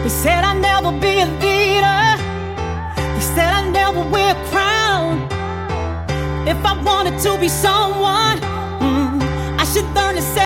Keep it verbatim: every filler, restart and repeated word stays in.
They said I'd never be a leader. They said I'd never wear a crown. If I wanted to be someone, mm, I should learn to say